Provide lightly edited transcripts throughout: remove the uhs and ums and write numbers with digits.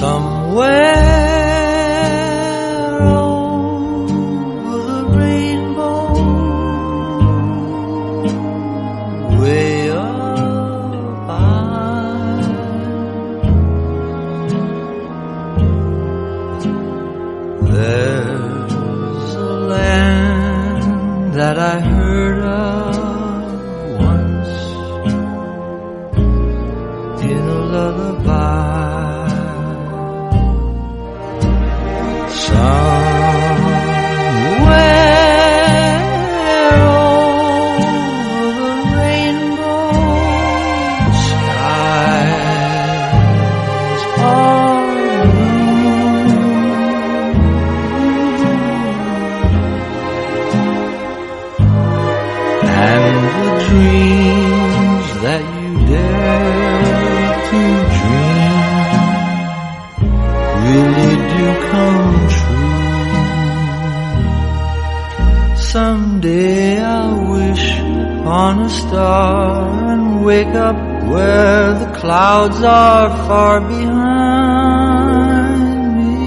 Somewhere over the rainbow, way up high, there's a land that I heard of once in a lullaby. Somewhere over the rainbow, skies are blue, and the dreams that you dare to dream really do come true. Someday I'll wish on a star and wake up where the clouds are far behind me,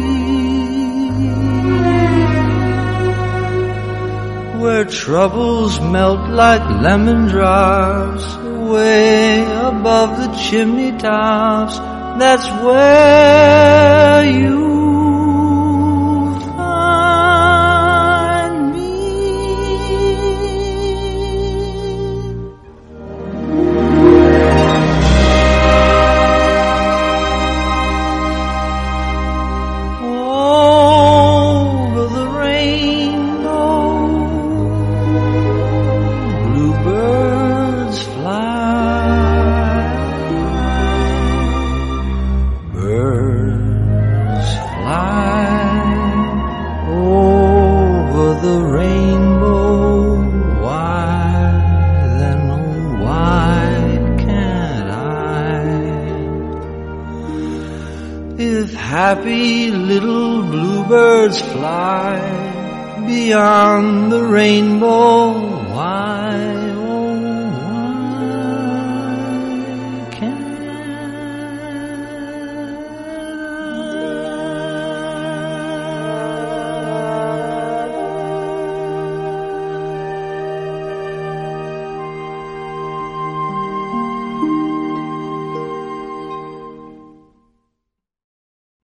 where troubles melt like lemon drops way above the chimney tops. That's where you the rainbow. Why then, oh why can't I? If happy little bluebirds fly beyond the rainbow,